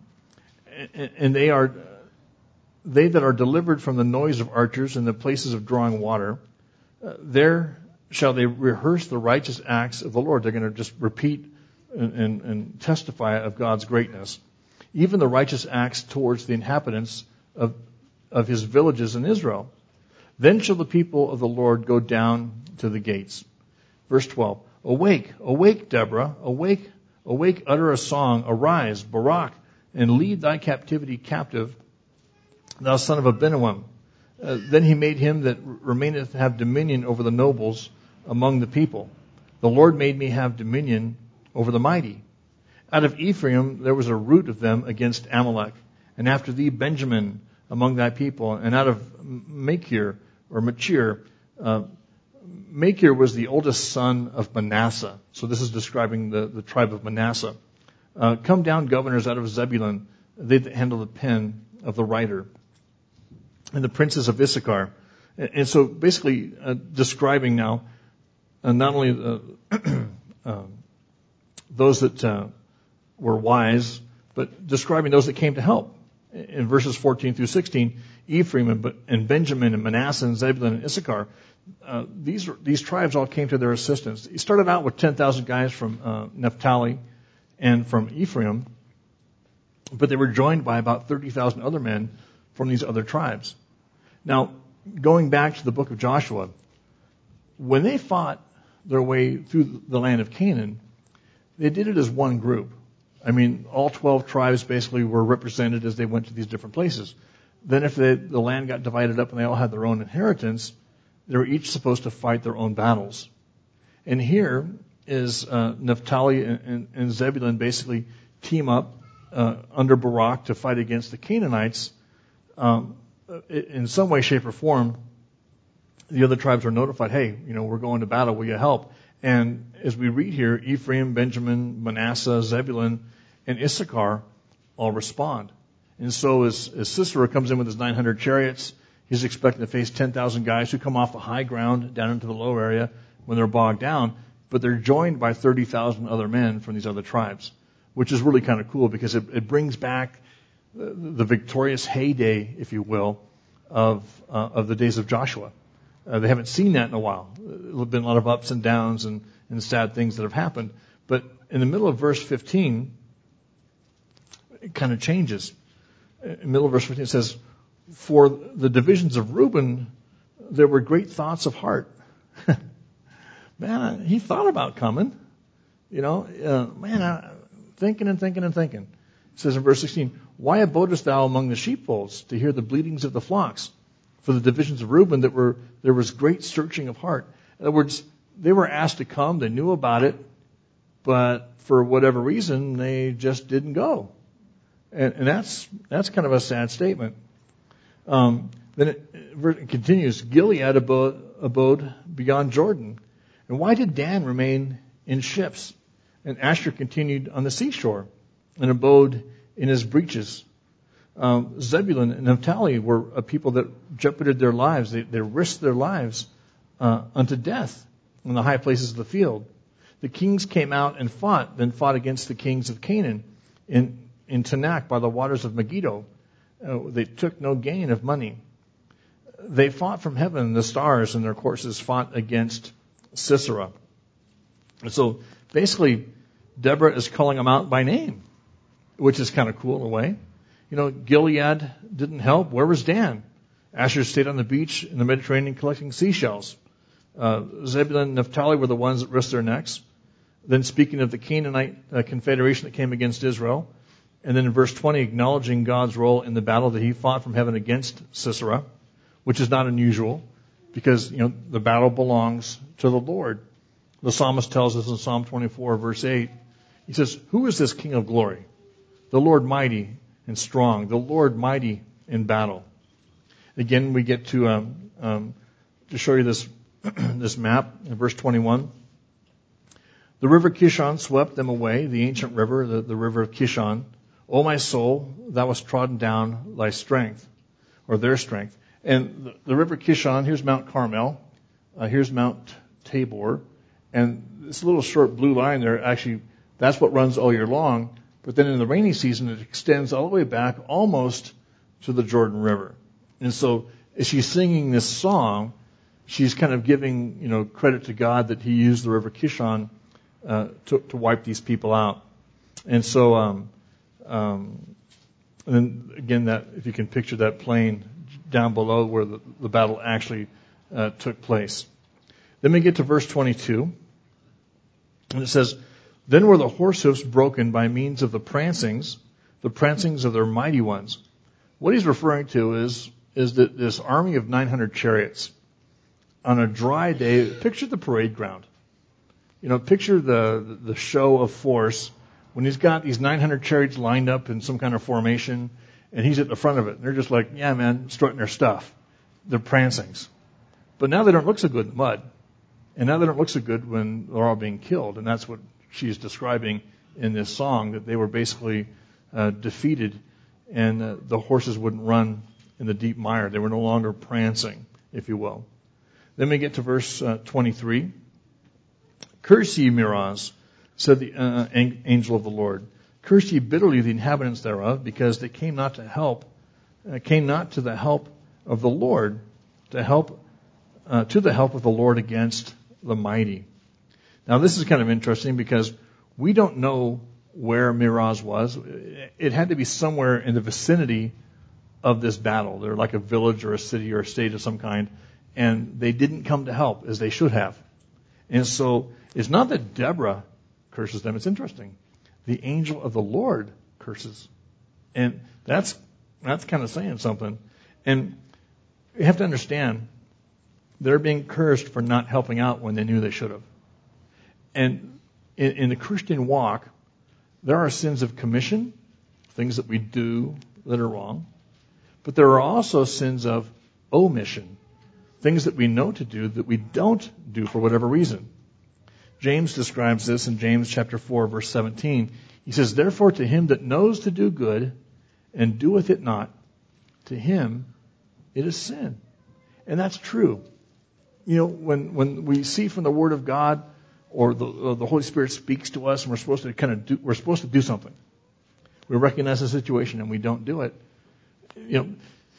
they that are delivered from the noise of archers and the places of drawing water, there shall they rehearse the righteous acts of the Lord. They're going to just repeat and testify of God's greatness. Even the righteous acts towards the inhabitants of His villages in Israel. Then shall the people of the Lord go down to the gates. Verse 12. Awake, awake, Deborah, awake, awake, utter a song, arise, Barak, and lead thy captivity captive, thou son of Abinoam. Then he made him that remaineth have dominion over the nobles among the people. The Lord made me have dominion over the mighty. Out of Ephraim there was a root of them against Amalek. And after thee Benjamin among thy people. And out of Machir, Machir was the oldest son of Manasseh. So this is describing the tribe of Manasseh. Come down governors out of Zebulun, they that handle the pen of the writer. And the princes of Issachar. And so basically describing now not only those that were wise, but describing those that came to help. In verses 14 through 16, Ephraim and Benjamin and Manasseh and Zebulun and Issachar, these tribes all came to their assistance. He started out with 10,000 guys from Naphtali and from Ephraim, but they were joined by about 30,000 other men from these other tribes. Now, going back to the book of Joshua, when they fought their way through the land of Canaan, they did it as one group. I mean, all 12 tribes basically were represented as they went to these different places. Then if the land got divided up and they all had their own inheritance, they were each supposed to fight their own battles. And here, Naphtali and Zebulun basically team up under Barak to fight against the Canaanites. In some way, shape, or form, the other tribes are notified, hey, we're going to battle, will you help? And as we read here, Ephraim, Benjamin, Manasseh, Zebulun, and Issachar all respond. And so as Sisera comes in with his 900 chariots, he's expecting to face 10,000 guys who come off the high ground down into the low area when they're bogged down, but they're joined by 30,000 other men from these other tribes, which is really kind of cool because it brings back the victorious heyday, if you will, of the days of Joshua. They haven't seen that in a while. There have been a lot of ups and downs and sad things that have happened. But in the middle of verse 15, it kind of changes. In the middle of verse 15 it says, for the divisions of Reuben, there were great thoughts of heart. Man, he thought about coming. Thinking and thinking and thinking. It says in verse 16, why abodest thou among the sheepfolds to hear the bleatings of the flocks? For the divisions of Reuben, there was great searching of heart. In other words, they were asked to come. They knew about it, but for whatever reason, they just didn't go. And that's kind of a sad statement. Then it continues. Gilead abode beyond Jordan. And why did Dan remain in ships? And Asher continued on the seashore and abode in his breaches. Zebulun and Naphtali were a people that jeoparded their lives. They risked their lives unto death in the high places of the field. The kings came out and fought against the kings of Canaan in Tanakh by the waters of Megiddo. They took no gain of money. They fought from heaven. The stars in their courses fought against Sisera. And so basically, Deborah is calling them out by name, which is kind of cool in a way. Gilead didn't help. Where was Dan? Asher stayed on the beach in the Mediterranean collecting seashells. Zebulun and Naphtali were the ones that risked their necks. Then speaking of the Canaanite confederation that came against Israel. And then in verse 20, acknowledging God's role in the battle that he fought from heaven against Sisera, which is not unusual because, the battle belongs to the Lord. The psalmist tells us in Psalm 24, verse 8, he says, who is this King of glory? The Lord mighty and strong, the Lord mighty in battle. Again, we get to show you this this map in verse 21. The river Kishon swept them away, the ancient river, the river of Kishon. O my soul, thou hast trodden down thy strength, or their strength. And the river Kishon, here's Mount Carmel, here's Mount Tabor, and this little short blue line there, actually, that's what runs all year long. But then in the rainy season, it extends all the way back almost to the Jordan River. And so as she's singing this song, she's kind of giving, credit to God that he used the river Kishon to wipe these people out. And so, and then again, that if you can picture that plain down below where the battle actually took place. Then we get to verse 22, and it says, then were the horse hoofs broken by means of the prancings of their mighty ones. What he's referring to is that this army of 900 chariots on a dry day. Picture the parade ground. Picture the show of force when he's got these 900 chariots lined up in some kind of formation, and he's at the front of it. And they're just like, yeah, man, strutting their stuff. They're prancings. But now they don't look so good in the mud. And now they don't look so good when they're all being killed. And that's what she's describing in this song, that they were basically defeated, and the horses wouldn't run in the deep mire. They were no longer prancing, if you will. Then we get to verse 23. Curse ye, Meroz, said the angel of the Lord. Curse ye bitterly the inhabitants thereof, because they came not to the help of the Lord, to the help of the Lord against the mighty. Now, this is kind of interesting because we don't know where Meroz was. It had to be somewhere in the vicinity of this battle. They're like a village or a city or a state of some kind, and they didn't come to help as they should have. And so it's not that Deborah curses them. It's interesting. The angel of the Lord curses. And that's kind of saying something. And you have to understand, they're being cursed for not helping out when they knew they should have. And in the Christian walk, there are sins of commission, things that we do that are wrong, but there are also sins of omission, things that we know to do that we don't do for whatever reason. James describes this in James chapter 4, verse 17. He says, "Therefore to him that knows to do good and doeth it not, to him it is sin." And that's true. You know, when we see from the Word of God or the Holy Spirit speaks to us and we're supposed to do something. We recognize the situation and we don't do it. You know,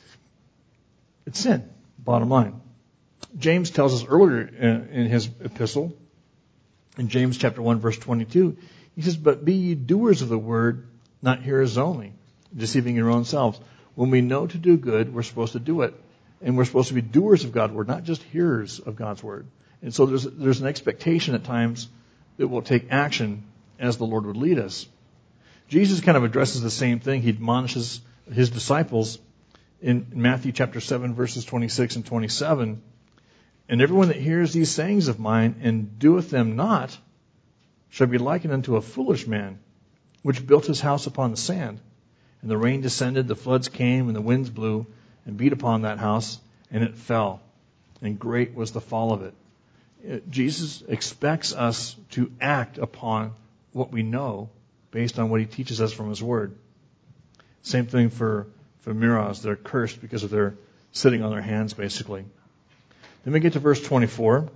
it's sin, bottom line. James tells us earlier in his epistle, in James chapter 1, verse 22, he says, "But be ye doers of the word, not hearers only, deceiving your own selves." When we know to do good, we're supposed to do it. And we're supposed to be doers of God's word, not just hearers of God's word. And so there's an expectation at times that we'll take action as the Lord would lead us. Jesus kind of addresses the same thing. He admonishes his disciples in Matthew chapter 7, verses 26 and 27. "And everyone that hears these sayings of mine and doeth them not shall be likened unto a foolish man, which built his house upon the sand. And the rain descended, the floods came, and the winds blew, and beat upon that house, and it fell. And great was the fall of it." Jesus expects us to act upon what we know based on what he teaches us from his word. Same thing for Meroz. They're cursed because of their sitting on their hands, basically. Then we get to verse 24.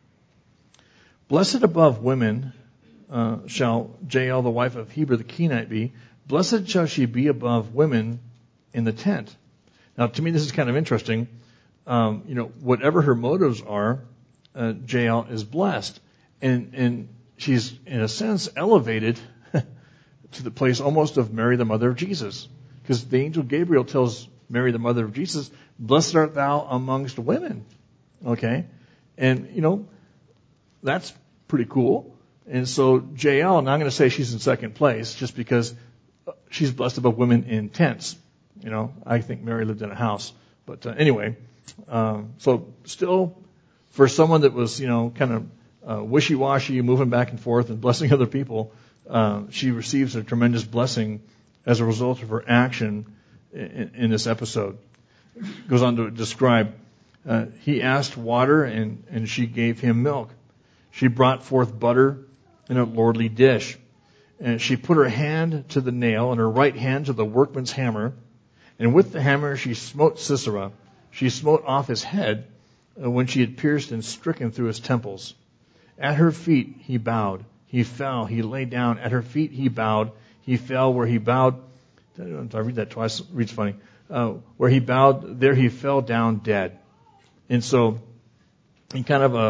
"Blessed above women shall Jael, the wife of Heber the Kenite, be. Blessed shall she be above women in the tent." Now, to me, this is kind of interesting. Whatever her motives are, Jael is blessed. And she's, in a sense, elevated to the place almost of Mary, the mother of Jesus. Because the angel Gabriel tells Mary, the mother of Jesus, "Blessed art thou amongst women." Okay? And, that's pretty cool. And so Jael, and I'm going to say she's in second place just because she's blessed above women in tents. I think Mary lived in a house. But anyway, so still, for someone that was, kind of wishy-washy, moving back and forth and blessing other people, she receives a tremendous blessing as a result of her action in this episode. It goes on to describe, he asked water and she gave him milk. She brought forth butter in a lordly dish. And she put her hand to the nail and her right hand to the workman's hammer. And with the hammer she smote Sisera. She smote off his head when she had pierced and stricken through his temples. At her feet he bowed. He fell. He lay down. At her feet he bowed. He fell where he bowed. I read that twice. It reads funny. Where he bowed, there he fell down dead. And so, in kind of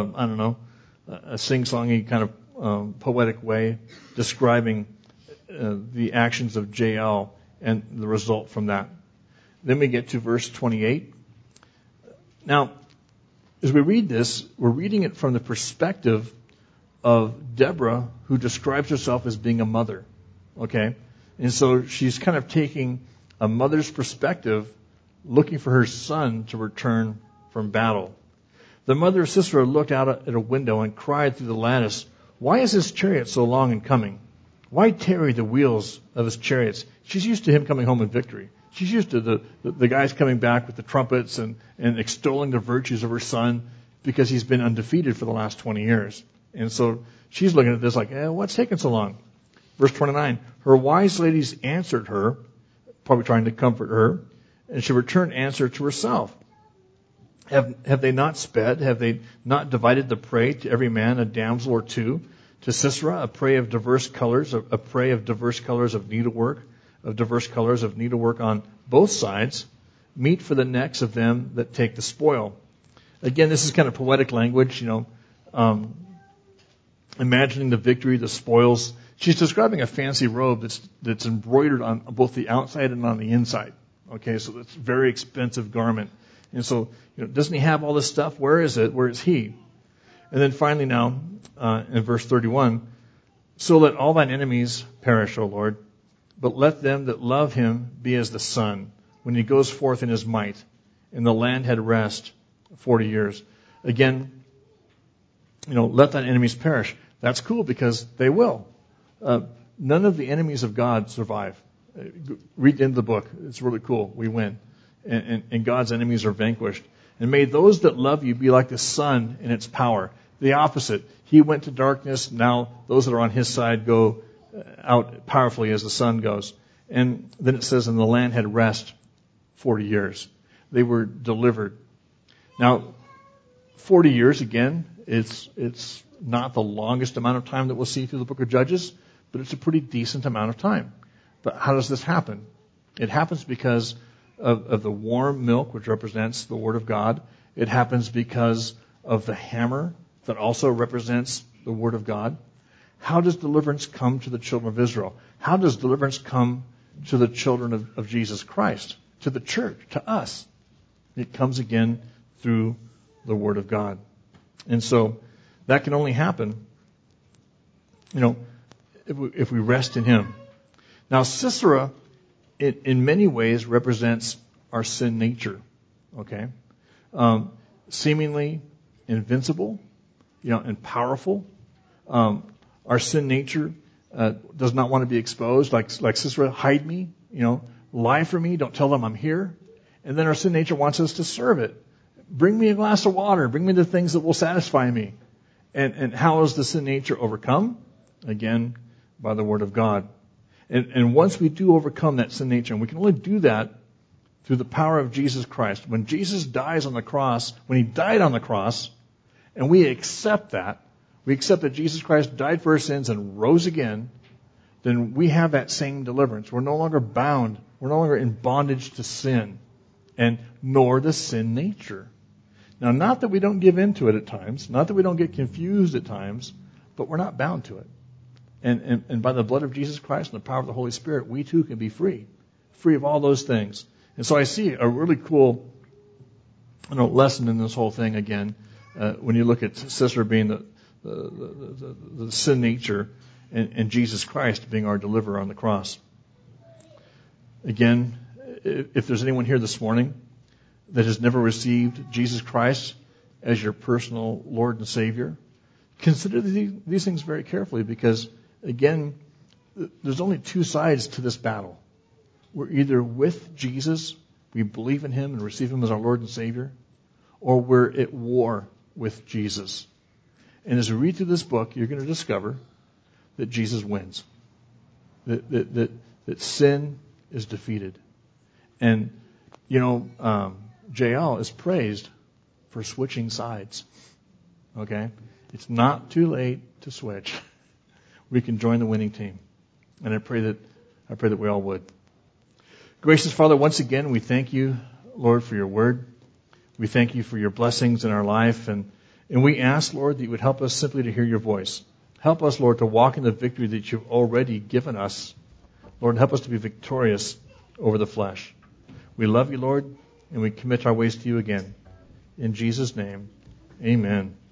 a sing-songy kind of poetic way, describing the actions of Jael and the result from that. Then we get to verse 28. Now, as we read this, we're reading it from the perspective of Deborah, who describes herself as being a mother. Okay? And so she's kind of taking a mother's perspective, looking for her son to return from battle. The mother of Sisera looked out at a window and cried through the lattice, "Why is his chariot so long in coming? Why tarry the wheels of his chariots?" She's used to him coming home in victory. She's used to the guys coming back with the trumpets and extolling the virtues of her son because he's been undefeated for the last 20 years. And so she's looking at this like, what's taking so long? Verse 29, her wise ladies answered her, probably trying to comfort her, and she returned answer to herself. Have they not sped? Have they not divided the prey to every man a damsel or two? To Sisera, a prey of diverse colors, a prey of diverse colors of needlework, on both sides, meat for the necks of them that take the spoil. Again, this is kind of poetic language, imagining the victory, the spoils. She's describing a fancy robe that's embroidered on both the outside and on the inside. Okay, so it's a very expensive garment. And so, doesn't he have all this stuff? Where is it? Where is he? And then finally now, in verse 31, so let all thine enemies perish, O Lord, but let them that love him be as the sun, when he goes forth in his might, and the land had rest 40 years. Again, let thine enemies perish. That's cool because they will. None of the enemies of God survive. Read the end of the book. It's really cool. We win. And God's enemies are vanquished. And may those that love you be like the sun in its power. The opposite. He went to darkness. Now those that are on his side go out powerfully as the sun goes. And then it says, and the land had rest 40 years. They were delivered. Now, 40 years, again, it's not the longest amount of time that we'll see through the book of Judges, but it's a pretty decent amount of time. But how does this happen? It happens because of the warm milk, which represents the Word of God. It happens because of the hammer that also represents the Word of God. How does deliverance come to the children of Israel? How does deliverance come to the children of Jesus Christ, to the church, to us? It comes again through the Word of God. And so that can only happen, if we rest in Him. Now, Sisera, in many ways, represents our sin nature. Okay, seemingly invincible, and powerful. Our sin nature does not want to be exposed, like Sisera. Hide me, lie for me. Don't tell them I'm here. And then our sin nature wants us to serve it. Bring me a glass of water. Bring me the things that will satisfy me. And how is the sin nature overcome? Again, by the Word of God. And once we do overcome that sin nature, and we can only do that through the power of Jesus Christ. When Jesus dies on the cross, when He died on the cross, and we accept that Jesus Christ died for our sins and rose again, then we have that same deliverance. We're no longer bound. We're no longer in bondage to sin, and nor the sin nature. Now, not that we don't give in to it at times, not that we don't get confused at times, but we're not bound to it. And by the blood of Jesus Christ and the power of the Holy Spirit, we too can be free of all those things. And so I see a really cool lesson in this whole thing again, when you look at Sisera being the sin nature and Jesus Christ being our deliverer on the cross. Again, if there's anyone here this morning that has never received Jesus Christ as your personal Lord and Savior, consider these things very carefully, because, again, there's only two sides to this battle. We're either with Jesus, we believe in Him and receive Him as our Lord and Savior, or we're at war with Jesus. And as we read through this book, you're going to discover that Jesus wins, that sin is defeated. And, Jael is praised for switching sides. Okay? It's not too late to switch. We can join the winning team. And I pray that we all would. Gracious Father, once again, we thank you, Lord, for your word. We thank you for your blessings in our life. And we ask, Lord, that you would help us simply to hear your voice. Help us, Lord, to walk in the victory that you've already given us. Lord, help us to be victorious over the flesh. We love you, Lord, and we commit our ways to you again. In Jesus' name, amen.